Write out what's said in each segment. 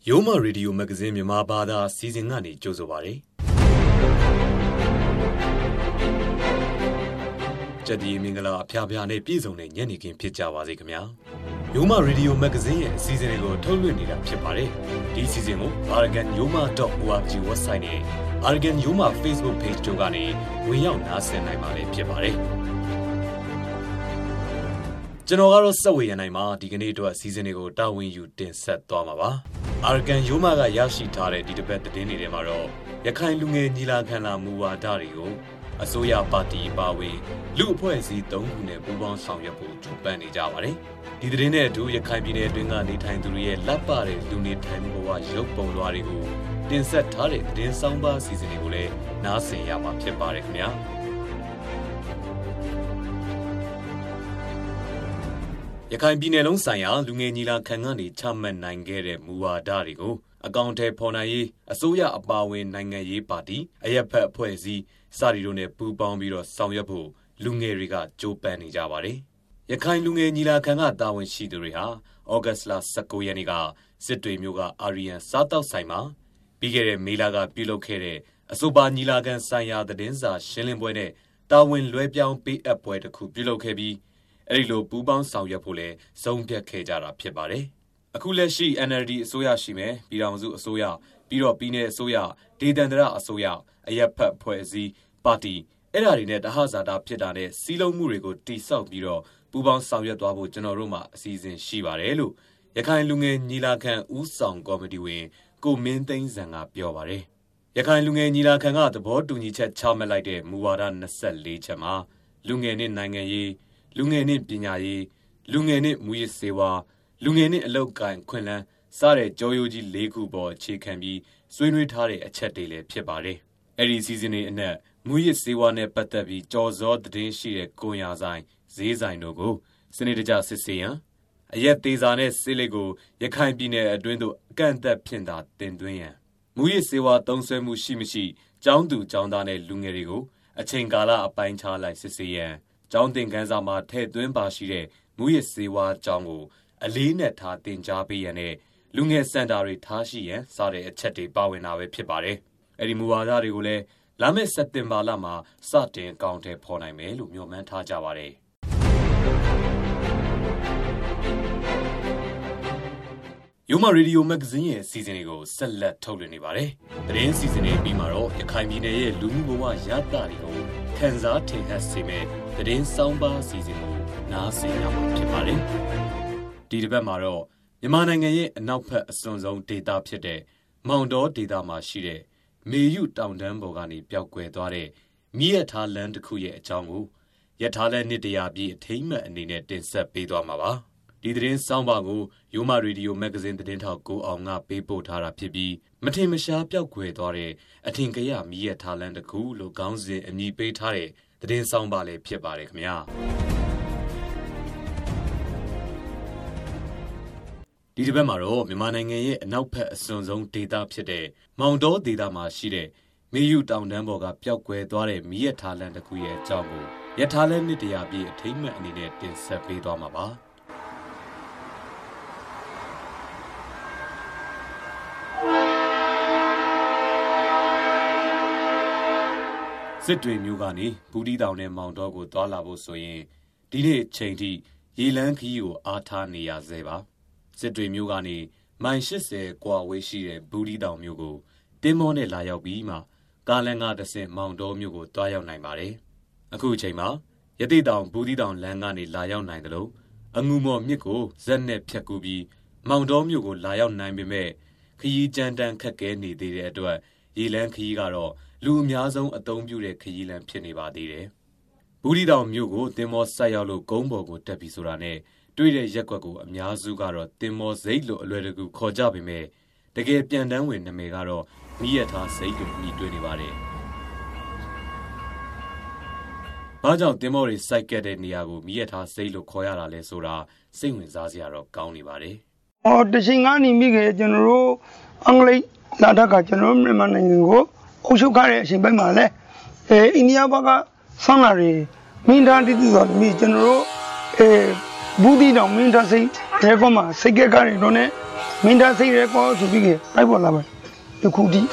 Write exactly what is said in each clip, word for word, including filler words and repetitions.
Yoma Radio Magazine Mabada season ngani Josovare Jadi Mingala Piabiane Pizone Yanikin Picha Wazikamia Yoma Radio Magazine season ago Tolunida Pipare this season Aragan Yoma dot org website Aragan Yoma Facebook page Jogani we young Nasan Naimale Pipare General Sawi and Ima, Diganito a season ago, Darwin you didn't set Domava. Argan Yumaga Yashi Tare did a better than in Maro, Yakai Lunge Nila Kana Mua Dario, Asoya Pati Bawi, Lu Poesi Dongune Bubon Sanyapu to Bani Javare. Did the dinner do Yakai Bine Dunga the time to re Lapare, Luni Tangoa, Jopo Larigo, then set Tare, then Samba season egule, Nasi Yama Piparekmia. Yakai Binelong Saya, Lungenila Kangani, Chaman Nangere, Mua Darigo, Agante Ponaye, Asoya Abawe Nangaye Party, Ayapa Poesi, Sarirone Pubambiro Sanyapu, Lungeriga, Jopani Javare. Yakai Lungenila Kanga Darwin Shiduriha, August La Sakoyaniga, Sitri Muga Arian Sata Saima, Bigere Milaga Pilokere, Asoba Nilagan Saya the Denza, Shillinbuene, Darwin Luebian P. Apoet Kupilokebi. Erilo Buban Sawyapole, Sompia Kejara Piebare. Akuleshi N R D Soya Shime, Biramzu Soya, Biro Pine Soya, Didandra Soya, Ayapa Poesi, Party, Erarine, the Hazada Piedane, Silo Murigo, T South Biro, Buban Sawyatwabo, Generoma, season Shivarelu, Yakan Lunge Nila can Usang comedy way, go maintain Zanga Piovare. Yakan Lunge Nila can out the board to Nichet Chamelite, Muara Nasel Chama, Lunge in Nangaye. Lungeni Pinyaye, Lungeni Muyesewa, Lungeni Aloka and Quinlan, Sare Joyoji Legu Bo, Chikambi, Swinritare, a chatele, Piebare. Every season in a Muyesewa ne Patavi, Jozo, the Dinshi, Koyazai, Zezai no go, Senator Justice, a yet these are ne Silego, Yakai Bine, a dwindle, Ganta Pinda, then Duyan. Muyesewa, Donse Mushimishi, Joundu, Joundane, Lungerigo, a Chingala, a pine child like Sicilian. John Dinganzama, Ted Dwimbashire, Muyesewa Jango, a lean at Tatin Jabi and a Lunge Sandari Tashi, and Sare at Chetty Bawinawe Pibare, Edimuada Regule, Lame September Lama, Satin County Poname, Lumumenta Javare. Yoma Radio Magazine season ago, Select Tolinibare. The rain season A Bimaro, Yakamine, Lumua Yatarigo, Kanza Tehasime, the rain Samba season Nasi Pipare. Didabamaro, Yamanangaye, and now pet a son's own data pide, Moundo data mashire, may you down them Bogani, Piaque Dore, Mia Taland Kuye Jangu, Yatala Nidia be a tamer and in it in Sep Bedamava. Didrin Sambago, Yoma Radio Magazine the Dental go on up Pepo Tara Pibi, Matemasha Piaque Dore, a Tinkaya Mia Talent Cool, Ganzi and Ni Betare, the Din Sambale Pibare Mia. Didabamaro, Mimanangaye, and now pet a son's own data pide, Moundo data mashire, may you down Namboga Piaque Dore, Mia Talent Kuye Jango, Yatalan Nidia be a tamer and in it in Sep Bedamava. Sitwe Mugani, Budi down in Mount Dogo, Dolabo Soye, Dine Chainty, Yelankiu, Artania Zeba. Sitwe Mugani, my shisse, Guawishi, Budi down Mugo, Demone Laya Bima, Galanga the same Mount Domugo, Dial Naimare. A cool chama, Yeti down, Budi down Langani, Laya Nangalo, a Mumo Miko, Zenne Piakubi, Mount Domugo, Laya Naimbe, Ki Jandan Kakeni, the Edua, Yelanki Garo. Lumiazon a dome beauty Kayilan Pianiba de Budi down Mugo, Demo Sayalo, Gombogo, Tepisurane, Duide Jacogo, Miazugaro, Demo Zelo, Luregu, Kojabime, the gay Piandan win the Megaro, Mieta Sego, me twenty-body. Bajan Demori Psychede Niago, Mieta Selo Koyara Lesura, sing with Zaziaro, County Body. Oh, the Singani Mige General, Angley, Ladaka General Maningo. Oshukare, Shimbamale, India Baga, Sanari, Minda did me general, Budi, no Minda say, Tegoma, Segekari Done, မင်းသားစိတ်ရဲကောဆိုပြီးလိုက်ပေါ်လာပါဒီခုဒီ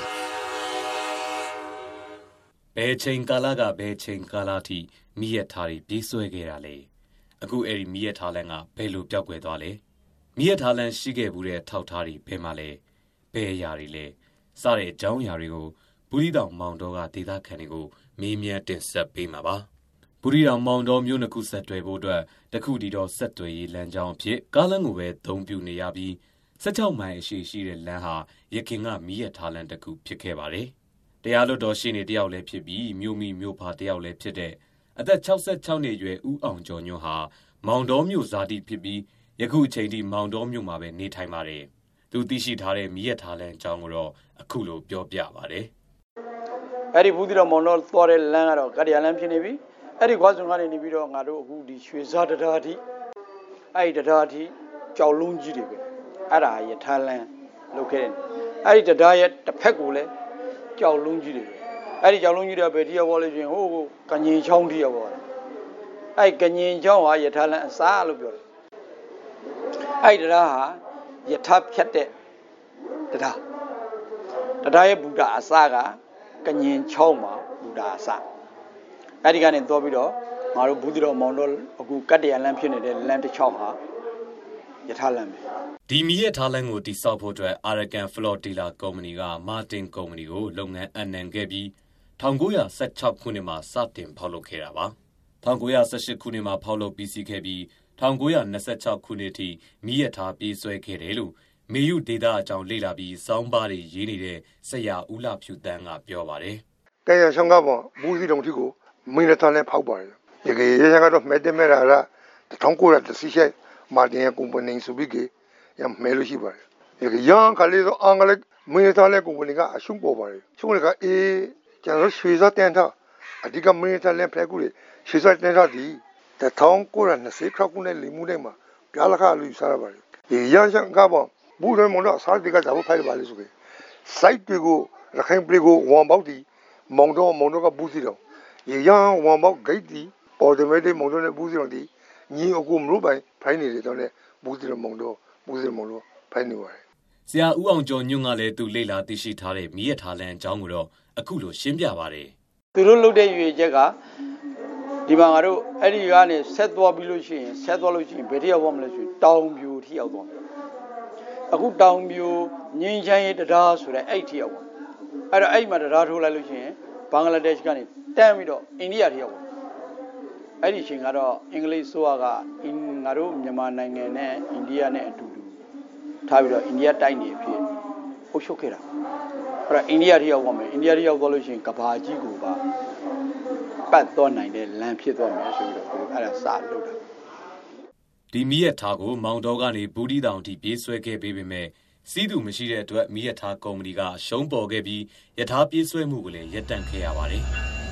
ဘယ်ချိန်ကာလကဘယ်ချိန်ကာလထိမိရထားတွေပြေးဆွဲခဲ့တာလဲအခုအဲ့ဒီမိရထားလန်းကဘယ်လိုပြောက်ကွယ်သွားလဲမိရထားလန်းရှိခဲ့ဘူးတဲ့ထောက်ထားတွေဘယ်မှာလဲဘယ်အရာတွေလဲစတဲ့အကြောင်းအရာတွေကိုဘူးရီတောင်မောင်တော်ကဒေသခံတွေကိုမေးမြန်းတင်ဆက်ပေးမှာပါဘူးရီတောင်မောင်တော်မျိုးနှစ်ခုဆက်တွဲဖို့အတွက်တခုတည်းတော့ဆက်တွဲရေးလမ်းကြောင်းအဖြစ်ကားလမ်းကိုပဲသုံးပြနေရပြီး၁၆မိုင်အရှိရှိတဲ့လမ်းဟာရခင်ကမိရထားလန်းတစ်ခုဖြစ်ခဲ့ပါတယ်တရားလွတ်တော်ရှိနေတယောက်လည်းဖြစ်ပြီးမြို့မိမြို့ဖာတယောက်လည်းဖြစ်တဲ့အသက်၆၆နှစ်အရွယ်ဦးအောင်ကျော်ညွန့်ဟာမောင်တော်မြို့ဇာတိဖြစ်ပြီးယခုအချိန်ထိမောင်တော်မြို့မှာပဲနေထိုင်ပါတယ်သူသိရှိထားတဲ့မိရထားလန်းအကြောင်းကိုတော့အခုလိုပြောပြပါတယ်အဲ့ဒီဘူးတီတော်မောင်တော်သွားတဲ့လမ်းကတော့ကတ္တရာလမ်းဖြစ်နေပြီအဲ့ဒီခွားစုံကနေနေပြီးတော့ငါတို့အခုဒီရွှေစားတရားတိအဲ့ဒီတရားတိကြောက်လုံးကြီးတွေပဲအဲ့ဒါရထားလမ်းလုပ်ခဲ့တယ်အဲ့ဒီတရားရဲ့တစ်ဖက်ကိုလည်းကြောက်လုံးကြီးတွေပဲအဲ့ဒီကြောက်လုံးကြီးတွေပဲဒီရောက်လို့ရှိရင်ဟိုကငင်ချောင်းဒီရောက်သွားတယ်အဲ့ကငင်ချောင်းဟာရထားလမ်းအစားလို့ပြောတယ်အဲ့ဒီတရားဟာရထားဖြတ်တဲ့တရားတရားရဲ့ဘုရားအစားကကငင်ချောင်းမှာဘုရားအစားအဲ့ဒီကနေတော့ပြီးတော့ငါတို့ဘူးတီတော်မောင်တော်အခုကတ္တရာလမ်းဖြစ်နေတဲ့လမ်းတစ်ချောင်းဟာရထားလမ်းပဲဒီမီရထားလမ်းကိုတိစောက်ဖို့အတွက် Arakan Flotilla ကုမ္ပဏီက Martin ကုမ္ပဏီကိုလုပ်ငန်းအနှံခဲ့ပြီး၁၉၁၆ခုနှစ်မှာစတင်ဖောက်လုပ်ခဲ့တာပါ၁၉၁၈ခုနှစ်မှာဖောက်လုပ်ပြီးစီးခဲ့ပြီး၁၉၂၆ခုနှစ်ထိမီရထားပြေးဆွဲခဲ့တယ်လို့မေယုဒေတာအကြောင်းလေ့လာပြီးစောင်းပါးတွေရေးနေတဲ့ဆရာဦးလှဖြူတန်းကပြောပါတယ်ကဲရဆောင်ကပေါ့ဘူးစီတုံထိကိုမင်းရထားလမ်းဖောက်ပါတယ်ဒီကေရဆောင်ကတော့မဲတဲ့မဲရာ၁၉၁၈မာတင်ရဲ့ကုမ္ပဏီဆိုပြီးကရမဲလို့ရှိပါတယ်ဒီရန်ခလေးတော့အင်္ဂလိပ်မင်းရထားလမ်းကုမ္ပဏီကအရှုံးပေါ်ပါတယ်ရှုံးကအေးကျွန်တော်ရွှေစောတန်ထားအဓိကမင်းရထားလမ်းဖက်ကူတွေရွှေစောတန်ထားဒီ၁၉၂၀ခခုနဲ့လီမှုတိုင်းမှာပြားလခလူစားရပါတယ်ဒီရန်ဆောင်ကပေါ့ဘူးတော်မလို့စားတိကဇာဖို့ဖိုက်ပါလေဆိုကေစိုက်တွေကိုရခိုင်ပြည်ကိုဝန်ပေါက်တီမောင်တော်မောင်တော်ကဘူးစီတော်ရေရန်ဝန်ပေါက်ဂိတ်တီပေါ်တယ်မဲတဲ့မောင်တော်နဲ့ဘူးစီတော်တီညီအကူမလို့ပိုင်ဖိုင်းနေတယ်တော့လေဘူးစီတော်မောင်တော်ဘူးစီတော်မောင်တော်ဖိုင်းနေပါတယ်ဆရာဦးအောင်ကျော်ညွန့်ကလည်းသူလေ့လာသိရှိထားတဲ့မီးရထားလမ်းအကြောင်းကိုတော့အခုလိုရှင်းပြပါတယ်သူတို့လုပ်တဲ့ရွေချက်ကဒီမှာငါတို့အဲ့ဒီကနေဆက်သွားပြီးလို့ရှိရင်ဆက်သွားလို့ရှိရင်ဘယ်ထိရောက်သွားမလဲဆိုရင်တောင်ပြိုထိရောက်သွားမယ်အခုတောင်ပြိုငင်းချမ်းရေးတရားဆိုတဲ့အဲ့ထိရောက်သွားအဲ့တော့အဲ့မှာတရားထိုးလိုက်လို့ရှိရင်ဘင်္ဂလားဒေ့ရှ်ကနေတန်းပြီးတော့အိန္ဒိယထိရောက်သွားအဲ့ဒီအချိန်ကတော့အင်္ဂလိပ်ဆိုကငါတို့မြန်မာနိုင်ငံနဲ့အိန္ဒိယနဲ့အတူတူထားပြီးတော့အိန္ဒိယတိုက်နေဖြစ်အုပ်ချုပ်ခဲ့တာအဲ့တော့အိန္ဒိယထိရောက်သွားမယ်အိန္ဒိယထိရောက်သွားလို့ရှိရင်ကဘာကြီးကိုပါပတ်သွားနိုင်တဲ့လမ်းဖြစ်သွားမယ်ဆိုပြီးတော့သူအဲ့ဒါစလုပ်တာဒီမီးရထားကိုမောင်တော်ကနေဘူးတီတောင်ထိပြေးဆွဲခဲ့ပေးပေမဲ့စီးသူမရှိတဲ့အတွက်မီးရထားကုမ္ပဏီကရှုံးပေါ်ခဲ့ပြီးရထားပြေးဆွဲမှုကိုလည်းရပ်တန့်ခဲ့ရပါတယ်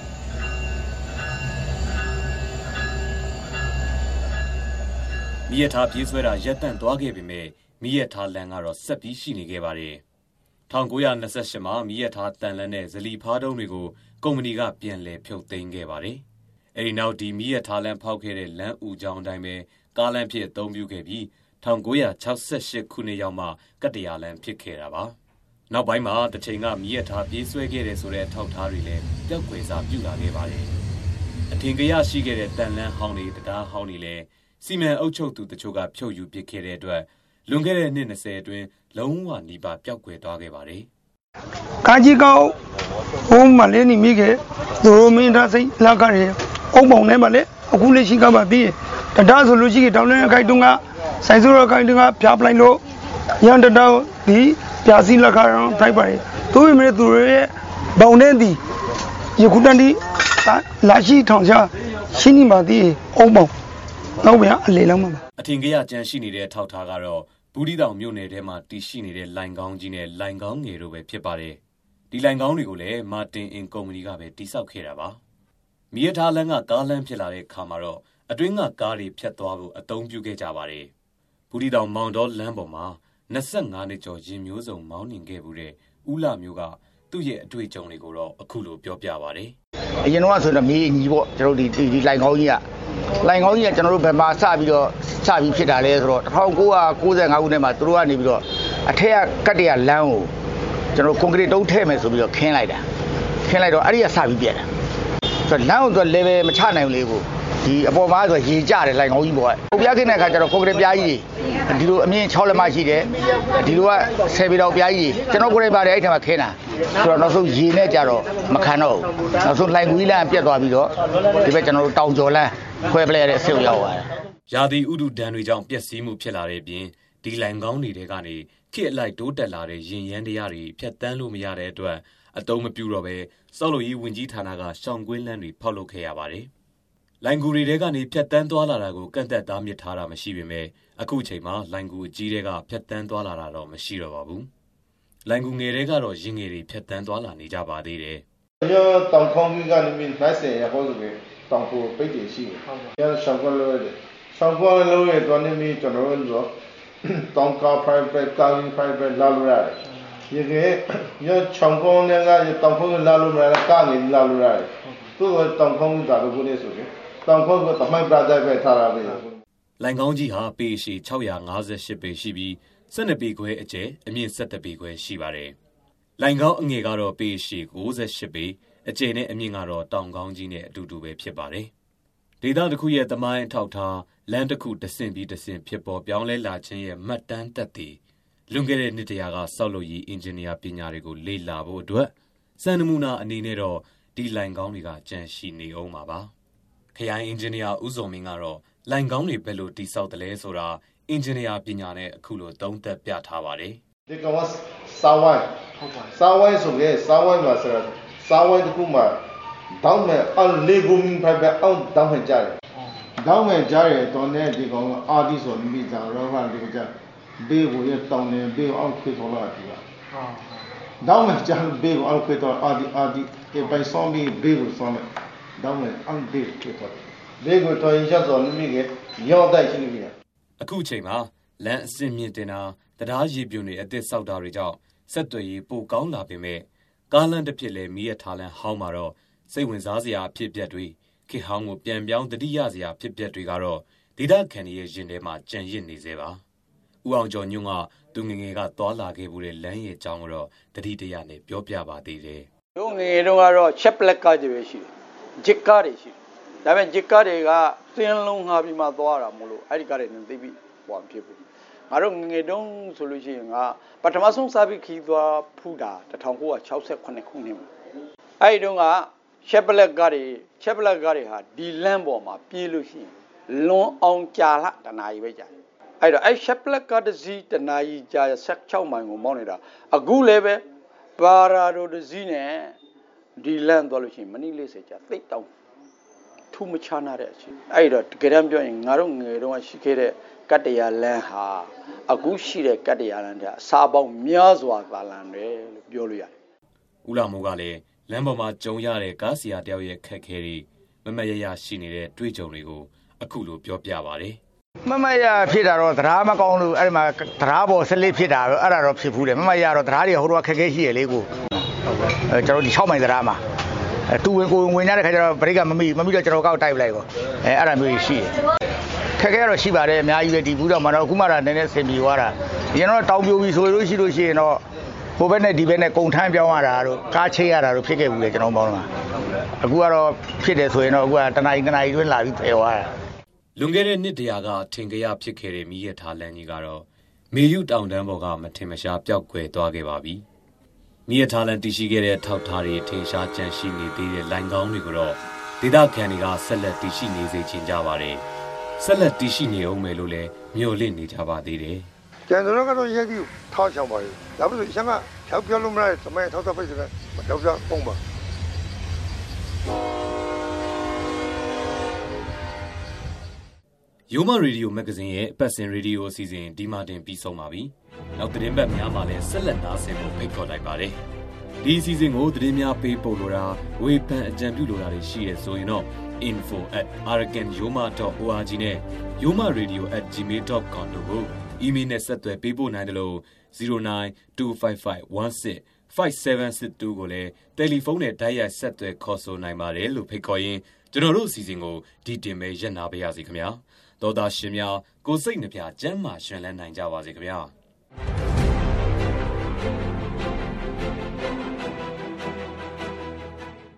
မီးရထားပြေးဆွဲတာရပ်တန့်သွားခဲ့ပေမဲ့မီးရထားလမ်းကတော့ဆက်ပြီးရှိနေခဲ့ပါတယ်၁၉၂၈မှာမီးရထားတန်လန်းနဲ့ဇလီဖားတုံးတွေကိုကုမ္ပဏီကပြန်လည်ဖြုတ်သိမ်းခဲ့ပါတယ်အဲဒီနောက်ဒီမီးရထားလမ်းဖောက်ခဲ့တဲ့လမ်းဦးကြောင်းအတိုင်းပဲကားလမ်းဖြစ်အသုံးပြုခဲ့ပြီး၁၉၆၈ခုနှစ်ရောက်မှကတ္တရာလမ်းဖြစ်ခဲ့တာပါနောက်ပိုင်းမှာတစ်ချိန်ကမီးရထားပြေးဆွဲခဲ့တဲ့ဆိုတဲ့ထောက်ထားတွေလည်းပျောက်ကွယ်စာပြုလာခဲ့ပါတယ်အထင်ကရရှိခဲ့တဲ့တန်လန်းဟောင်းတွေတရားဟောင်းတွေလည်းစီမံအုပ်ချုပ်သူတချို့ကဖြုတ်ယူပစ်ခဲ့တဲ့အတွက်လွန်ခဲ့တဲ့နှစ်၂၀အတွင်းလုံးဝနီးပါးပျောက်ကွယ်သွားခဲ့ပါတယ်ကာကြီးကောက်ဘုံမလေးနေမိခဲ့သူတို့မင်းသားစိတ်လက်ကားရအုံပေါင်ထဲမှာလေအခုလေးရှိကပါပြီးတရားဆိုလို့ရှိရင်တောင်းလင်းအခိုက်တုံးကဆိုင်ဆိုးရခိုက်တုံးကဖြားပလိုက်လို့ရန်တတော်ဒီပြာစီလက်ကားရောထိုက်ပါတယ်သူ့မိသူတို့ရဲ့ဘောင်တဲ့ဒီယခုတန်ဒီလာရှိထောင်ချရှင်းနေပါသေးအုံပေါင်နောက်ပြန်အလေလောက်မှာအထင်ကရကြံရှိနေတဲ့ထောက်ထားကတော့ဘူးတီတောင်မြို့နယ်ထဲမှာတည်ရှိနေတဲ့လိုင်ကောင်းကြီးနဲ့လိုင်ကောင်းငယ်တို့ပဲဖြစ်ပါတယ်ဒီလိုင်ကောင်းတွေကိုလည်းမာတင်အင်ကုမ္ပဏီကပဲတိစောက်ခဲ့တာပါမီးရထားလမ်းကကားလမ်းဖြစ်လာတဲ့အခါမှာတော့အတွင်းကကားတွေဖြတ်သွားဖို့အသုံးပြုခဲ့ကြပါတယ်ဘူးတီတောင်မောင်တော်လမ်းပေါ်မှာ၂၅နှစ်ကျော်ရင်မျိုးစုံမောင်းနှင်ခဲ့မှုတဲ့ဦးလာမျိုးကသူ့ရဲ့အတွေ့အကြုံတွေကိုတော့အခုလိုပြောပြပါတယ်အရင်တော့ဆိုတော့မီးညီပေါ့ကျွန်တော်တို့ဒီဒီလိုင်ကောင်းကြီးကလိုင်ကောင်းကြီးကကျွန်တော်တို့ဘယ်မှာစပြီးတော့စပြီးဖြစ်တာလဲဆိုတော့တစ်ထောင်ကိုးရာကိုးဆယ်ငါခုနဲ့မှာသူတို့ကနေပြီးတော့အထက်ကကတ်တရလမ်းကိုကျွန်တော်ကွန်ကရစ်တုံးထည့်မယ်ဆိုပြီးတော့ခင်းလိုက်တာခင်းလိုက်တော့အဲ့ဒီကစပြီးပြက်တာဆိုတော့လမ်းကိုသူ level မချနိုင်ဘူးလေကိုဒီအပေါ်မှာဆိုရေကျတယ်လိုင်ကောင်းကြီးပေါ်ကပုံပြခင်းတဲ့အခါကျတော့ကွန်ကရစ်ပြားကြီးဒီလိုအမြင့်၆လက်မရှိတယ်ဒီလိုကဆယ်ပေတော့ပြားကြီးကျွန်တော်ကိုယ်တိုင်ပါတယ်အဲ့ထက်မှာခင်းတာဆိုတော့နောက်ဆုံးရေနဲ့ကြတော့မခံတော့ဘူးနောက်ဆုံးလိုင်ကူကြီးလမ်းပြက်သွားပြီးတော့ဒီဘက်ကျွန်တော်တို့တောင်ကျော်လမ်းခွဲပလဲရတဲ့အဆင့်ကိုရောက်သွားတယ်ရာသီဥတုဒဏ်တွေကြောင့်ပျက်စီးမှုဖြစ်လာတဲ့ပြင်ဒီလိုင်ကောင်းတွေကနေခေတ်အလိုက်တိုးတက်လာတဲ့ရင်ရမ်းတရားတွေဖြတ်တန်းလို့မရတဲ့အတွက်အတုံးမပြူတော့ပဲစောက်လို့ရေးဝင်ကြီးဌာနကရှောင်းကွင်းလန်းတွေဖောက်လုပ်ခဲ့ရပါတယ်။လိုင်ကူတွေကနေဖြတ်တန်းသွားလာတာကိုကန့်သက်သားမြစ်ထားတာမရှိပေမဲ့အခုချိန်မှာလိုင်ကူအကြီးတွေကဖြတ်တန်းသွားလာတာတော့မရှိတော့ပါဘူး။လိုင်ကူငယ်တွေကတော့ရင်ငယ်တွေဖြတ်တန်းသွားလာနေကြပါသေးတယ်။ကျွန်တော်တောင်ခေါင်းကြီးကနေပြီးနိုင်စင်ရဟောဆိုပြီးတောင်ကိုပိတ်တယ်ရှိတယ်။ကျွန်တော်ရှောင်းကွင်းလို့ရတယ်။ရှောင်းကွင်းလို့ရတော့နေပြီးကျွန်တော်တို့တောင်ကား private ကား private လာလို့ရတယ်။ဒီကေရချောင်းကုန်းနဲ့ကတောင်ကုန်းလာလို့ရတယ်ကားနေလာလို့ရတယ်။သူ့ကတောင်ကုန်းကလည်းကိုနေဆိုရင်တောင်ကုန်းကတမိုင်းပြတဲ့ပဲထားရပြီ။လိုင်ကောင်းကြီးဟာပေရှည်၆၅၈ပေရှိပြီး၁၂ပေခွဲအကျယ်အမြင့်၁၁ပေခွဲရှိပါတယ်။လိုင်ကောင်းအငယ်ကတော့ပေရှည်၉၈ပေအကျယ်နဲ့အမြင့်ကတော့တောင်ကောင်းကြီးနဲ့အတူတူပဲဖြစ်ပါတယ်။ဒေသတစ်ခုရဲ့သမိုင်းအထောက်ထားလမ်းတစ်ခုတဆင့်ပြီးတဆင့်ဖြစ်ပေါ်ပြောင်းလဲလာခြင်းရဲ့မှတ်တမ်းသက်သေလွန်ခဲ့တဲ့နှစ်တရာကစောက်လုပ်ရေးအင်ဂျင်နီယာပညာတွေကိုလေ့လာဖို့အတွက်စံနမူနာအနေနဲ့တော့ဒီလိုင်ကောင်းတွေကကြန့်ရှိနေအောင်ပါပါခရိုင်အင်ဂျင်နီယာဦးစုံမင်းကတော့လိုင်ကောင်းတွေဘယ်လိုတိစောက်တယ်လဲဆိုတာအင်ဂျင်နီယာပညာနဲ့အခုလိုသုံးသပ်ပြထားပါတယ်ဒီကောင်ကစာဝိုင်းစာဝိုင်းဆိုရင်စာဝိုင်းမှာဆိုစာဝိုင်းတစ်ခုမှာတောင်းမဲ့အလေဂုံဖက်ပဲအောက်တောင်းမဲ့ကြတယ်တောင်းမဲ့ကြတယ်တော့နဲ့ဒီကောင်အာဒီဆိုမိသားရောကဒီကကြဘေးကိုရတောင်းနေဘေးအောက်ခွေထော်လာပြီလားတောင်းမဲ့ကြဘေးကိုအောက်ခွေထော်အာဒီအာဒီဒီပိုင်ဆောင်ပြီးဘေးကိုဆောင်မယ်တောင်းမဲ့အောက်ဘေးခွေထော်ဘေးကိုတော်ရင်ချက်စောမိကရောက်တိုက်ရှိနေပြီအခုချိန်မှာလမ်းအစင်မြင့်တင်တာတရားရည်ပြုံတွေအသစ်ဆောက်တာတွေကြောင့်ဆက်သွယ်ရေးပိုကောင်းလာပေမဲ့ကားလမ်းတစ်ဖြစ်လဲမီးရထားလမ်းဟောင်းမှာတော့စိတ်ဝင်စားစရာအဖြစ်အပျက်တွေခေတ်ဟောင်းကိုပြန်ပြောင်းတတိယစရာဖြစ်ပျက်တွေကတော့ဒေသခံတွေရဲ့ရင်ထဲမှာကြံရစ်နေသေးပါဦးအောင်ကျော်ညွန့်ကသူငငယ်ကသွားလာခဲ့မှုတဲ့လမ်းရဲ့အကြောင်းကိုတော့တတိတရနဲ့ပြောပြပါသေးတယ်တို့ငငယ်တုန်းကတော့ချက်ပလက်ကကြပဲရှိတယ်ဂျစ်ကားတွေရှိတယ်ဒါပေမဲ့ဂျစ်ကားတွေကသင်းလုံးငှားပြီးမှသွားတာမို့လို့အဲ့ဒီကားတွေနဲ့သိပြီးဟောဖြစ်ဘူးငါတို့ငငယ်တုန်းဆိုလို့ရှိရင်ကပထမဆုံးစပြီးခီးသွားဖူးတာ၁၉၆၈ခုနှစ်မှာအဲ့ဒီတုန်းကချက်ပလက်ကားတွေချက်ပလက်ကားတွေဟာဒီလမ်းပေါ်မှာပြေးလို့ရှိရင်လွန်အောင်ကြာလာတနာရီပဲကြာအဲ့တော့အဲ့ချက်ပလက်ကားတစ်စီးတနာရီကြာ၁၆မိုင်ကိုမောင်းနေတာအခုလည်းပဲပါရာဒိုတစ်စီးနဲ့ဒီလမ်းသွားလို့ရှိရင်မိနစ်၄၀ကြာသိပ်တောင်းထူးမချနာတဲ့အချိန်အဲ့တော့တကယ်တမ်းပြောရင်ငါတို့ငယ်တုန်းကရှိခဲ့တဲ့ကတ္တရာလမ်းဟာအခုရှိတဲ့ကတ္တရာလမ်းတဲ့အစားပေါင်းများစွာသာလမ်းတယ်လို့ပြောလို့ရတယ်ဦးလာမိုးကလည်းလမ်းပေါ်မှာကြုံရတဲ့ကားစီယာတယောက်ရဲ့ခက်ခဲတွေမမရရရှိနေတဲ့တွေ့ကြုံတွေကိုအခုလိုပြောပြပါတယ်မမရဖြစ်တာတော့တရားမကောင်းလို့အဲ့ဒီမှာတရားပေါ်ဆလစ်ဖြစ်တာတော့အဲ့ဒါတော့ဖြစ်ဘူးတယ်မမရတော့တရားတွေဟိုတော့ခက်ခဲရှိရလေကိုအဲကျွန်တော်ဒီ၆မိုင်တရားမှာအဲတူဝင်ကိုဝင်ရတဲ့ခါကျတော့ဘရိတ်ကမမိမမိတော့ကျွန်တော်ကောက်တိုက်ပလိုက်ပေါ့အဲအဲ့ဒါမျိုးရှိတယ်ခက်ခဲတော့ရှိပါတယ်အများကြီးပဲဒီဘူးတော့မှတော့အခုမှတော့နည်းနည်းဆင်ပြေသွားတာကျွန်တော်တောင်ပြိုပြီးဆိုလို့ရှိလို့ရှိရင်တော့ဟိုဘက်နဲ့ဒီဘက်နဲ့ကုံထမ်းပြောင်းရတာတို့ကားချိတ်ရတာတို့ဖြစ်ခဲ့ဘူးလေကျွန်တော်ပေါင်းတော့အခုကတော့ဖြစ်တယ်ဆိုရင်တော့အခုကတနားရီတနားရီတွင်းလာပြီးဖယ်သွားတာလွန်ခဲ့တဲ့နှစ်တရာကထင်ကြရဖြစ်ခဲ့တဲ့မီးရထားလမ်းကြီးကတော့မေယူတောင်တန်းပေါ်ကမထင်မရှားပျောက်ကွယ်သွားခဲ့ပါပြီမီးရထားလမ်းတည်ရှိခဲ့တဲ့ထောက်ထားတွေထင်ရှားကြန့်ရှိနေသေးတဲ့လိုင်ကောင်းတွေကိုတော့ဒေသခံတွေကဆက်လက်တည်ရှိနေစေချင်ကြပါတယ်ဆက်လက်တည်ရှိနေအောင်မယ်လို့လည်းမျှော်လင့်နေကြပါသေးတယ်ကျန်တော်ကတော့ရက်ကြီးထောက်ချောင်းပါလေဒါပေမဲ့ရှမ်းကဖြောက်ပြောလို့မရတဲ့သမိုင်းထောက်ထားပိတ်တဲ့မတော့ပြပုံပါရိုးမရေဒီယိုမဂ္ဂဇင်းရဲ့အပတ်စဉ်ရေဒီယိုအစီအစဉ်ဒီမှာတင်ပြီးဆုံးပါပြီ။နောက်သတင်းပတ်များမှာလည်းဆက်လက်နားဆင်ဖို့ဖိတ်ခေါ်လိုက်ပါတယ်။ဒီအစီအစဉ်ကိုသတင်းများပေးပို့လိုတာဝေဖန်အကြံပြုလိုတာတွေရှိရဆိုရင်တော့ info at arakan yoma dot org နဲ့ yoma radio at gmail dot com တို့ကိုအီးမေးလ်နဲ့ဆက်သွယ်ပေးပို့နိုင်တယ်လို့zero nine two five five one six five seven six twoကိုလည်းတယ်လီဖုန်းနဲ့တိုက်ရိုက်ဆက်သွယ်ခေါ်ဆိုနိုင်ပါတယ်လို့ဖိတ်ခေါ်ရင်းကျွန်တော်တို့အစီအစဉ်ကိုဒီတင်မဲ့ရပ်နာပေးရစီခင်ဗျာ။တော်သားရှင်များကိုစိတ်နှပြကျမ်းမာရှင်လန်းနိုင်ကြပါစေခင်ဗျာ